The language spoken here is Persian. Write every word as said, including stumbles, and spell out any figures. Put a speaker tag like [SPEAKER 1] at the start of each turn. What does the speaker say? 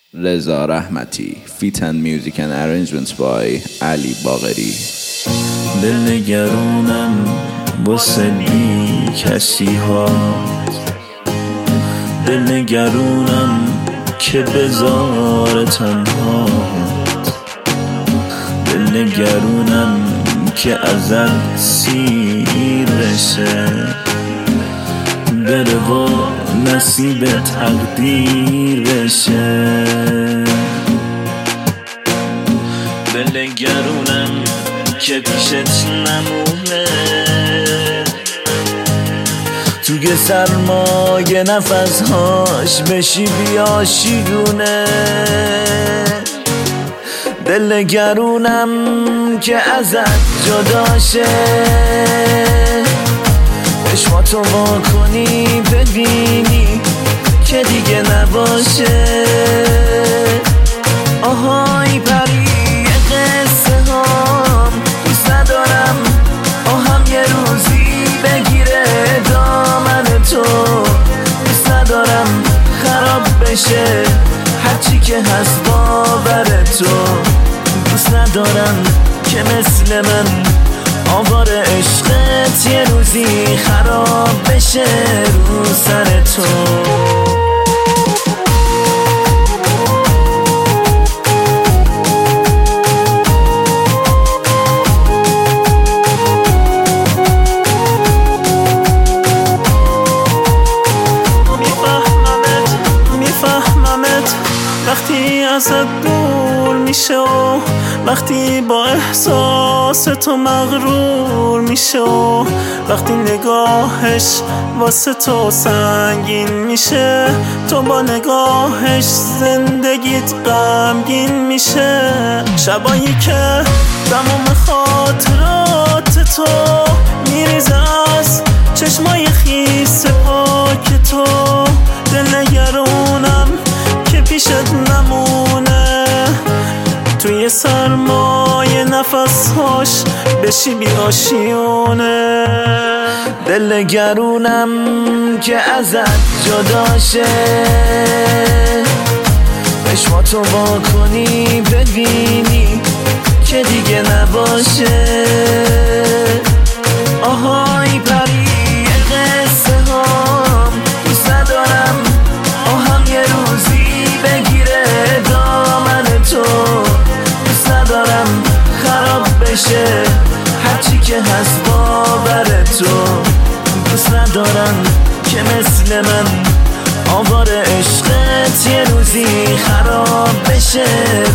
[SPEAKER 1] رضا رحمتی. Feat and music and arrangements by علی باقری.
[SPEAKER 2] دلنگرونم واسه بی کسی ها، دلنگرونم که بذار تنها، دلنگرونم که ازت سیر بشه، بره و نصیب تقدیر بشه. دلنگرونم که پیشت نمونه، توی سرمایه نفسهاش بشی بیا شیرونه. دلنگرونم که ازت جداشه، چشماتو وا کنی ببینی که دیگه نباشه. آهای پری قصه هام دوست ندارم، آهم یه روزی بگیره دامن تو. دوست ندارم خراب بشه هرچی که هست باور تو. دوست ندارم که مثل من آوار عشقت یه روزی خراب بشه رو سر تو. میفهممت میفهممت وقتی ازت دور میشه و وقتی با احساس تو مغرور میشه و وقتی نگاهش واسه تو سنگین میشه، تو با نگاهش زندگیت غمگین میشه. شبایی که تمام خاطرات تو میریزه از چشمای خیس پاک تو. دلنگرونم که پیشت نمونه، توی سرمایه نفسهاش بشی بی آشیونه. دلنگرونم که ازت جداشه، چشماتو وا کنی ببینی که دیگه نباشه. آهای پری قصه هام دوست ندارم، آهم یه روزی بگیره دامن تو. دوست ندارم خراب بشه هرچی که هست باور تو. دوست ندارم که مثل من آوار عشقت یه روزی خراب بشه